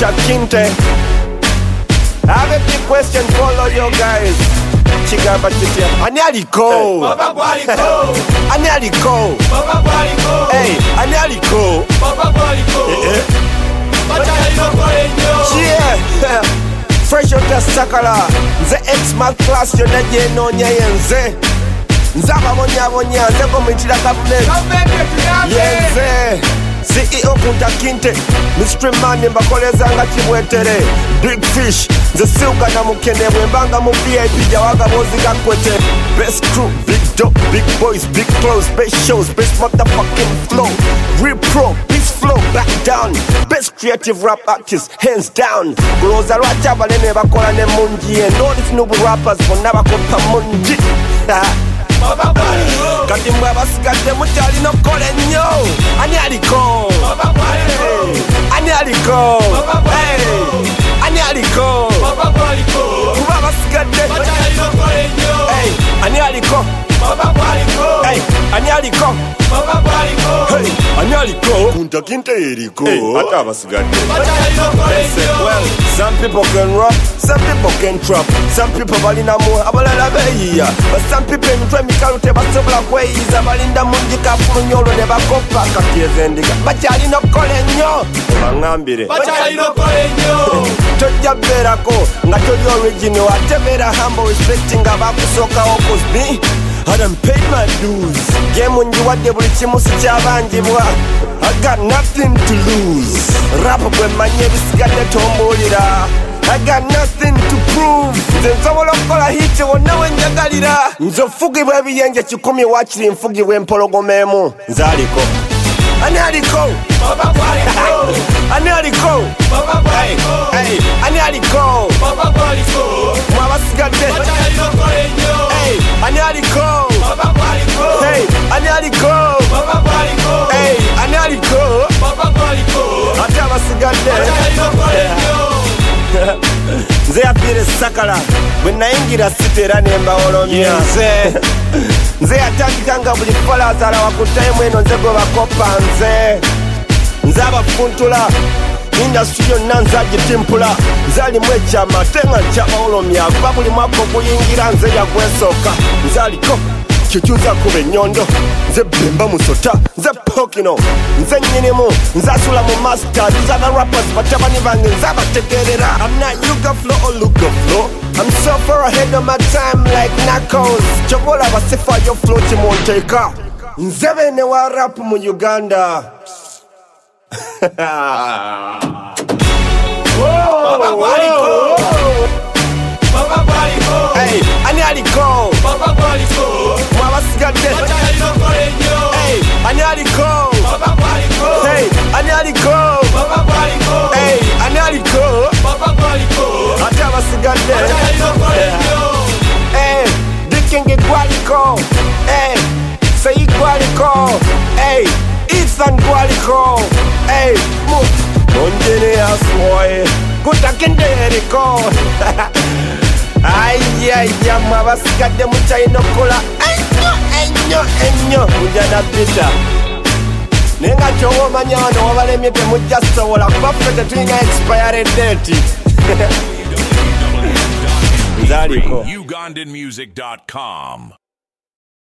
Kunta Kinte. I have a big question for all you guys. Chigamba chitia. Ani aliko. Baba Gwaliko. Ani aliko. Baba Gwaliko. Hey, ani aliko. Baba Gwaliko. Bachayino kolenyo. Yeah. Fresh out of Sakala. Nze X-Math class yona jenonya yenze. Nzaba monya nze komitira government. Yenze. CEO Kunta Kinte. Mystery man mbakoleza nga chibwetere. Big fish. Nze silka na mukene mwembanga mu VIP jawaga bozi gakwete. Best crew, big dope, big boys, big clothes, best shows, best motherfucking flow. Real pro, beast flow, back down. Best creative rap artists, hands down. Kuloza lwacha balene bakola ne munji. And all these new rappers bonna bakopa munji. Baba Gwaliko. Kati mbwa basigadde mukyali nokola ennyo. Ani aliko? Baba Gwaliko. Ani aliko? Baba Gwaliko. Ani aliko? Baba Gwaliko. Kuba basigadde. Bachayino kolenyo. Hey, ani aliko? Baba Gwaliko. Hey, ani aliko? Baba Gwaliko. Hey, ani aliko? Kunta Kinte eriko. Hey, ate abasigadde. Bachayino kolenyo. Well, some people can rap, some people can trap. Some people balina mu abalala beyiya. But some people emitwe mikalu tebasobola kweyiza. Balinda mungi kafulunyolo ne bakopa kakyeza endiga. Bakyalina okukola ennyo. Bangambire. Bachayino kolenyo. Tojja beerako nga toli original ate beera humble respecting abakusookawo cause me I done paid my dues. Game njiwadde buli kimu sikyabangibwa. I got nothing to lose. Rap bwe manye bisigadde tombuulira. I got nothing to prove. Nze nsobola okukola hiti wonna wenjagalira. Nze ofugibwa ebiyenje 100 waakiri nfugibwa empologoma emu. Nze aliko. Ani aliko? Baba Gwaliko. Ani aliko? Baba Gwaliko. Hey, ani aliko? Baba Gwaliko. Mwabasigadde. Bachayino kolenyo. Hey, ani aliko? Baba Gwaliko. Hey, ani aliko? Baba Gwaliko. Hey, ani aliko? Baba Gwaliko. Ate abasigadde. Bachayino kolenyo. Nze yafiire Sakala bwe nayingira siteera ne mbawolomya. Nze yatandika nga buli falazaala wakutayimu eno nze gwe bakopa nze abafuntula industry yonna nze agitimpula. Nze alimu ekyama ate nga nkyabawolomya kuba buli mwaka oguyingira nze yagwesooka. Nze aliko kikyuza kuba ennyondo. Nze Bemba Musota, nze Pokino, nze nnyinimu, nze asula mu master. These other rappers batabani bange nze abategeerera. I'm not Yuga Flow or Luga Flow. I'm so far ahead of my time like Knuckles. Chobola basifa yo flow kimonteeka. Nze bene wa rap mu Uganda. Baba Gwaliko. Baba Gwaliko. Hey, ani aliko? Baba Gwaliko. Mwabasigadde. Bachayino kolenyo. Hey, ani aliko? Baba Gwaliko. Hey, ani aliko? Baba Gwaliko. Hey, ani aliko? Baba Gwaliko. Ate abasigadde. Bachayino kolenyo. Hey, Dikingi Gwaliko. Hey, Sei Gwaliko. Hey, Ethan Gwaliko. Hey, Engineers boy. Kunta Kinte eriko. Ayaya mwabasigadde mukyalina okukola ennyo mujana bita naye nga kyowoomanya wano wabalemye temujja sobola kuba ffe tetulina expiry date. Nze aliko. ugandanmusic.com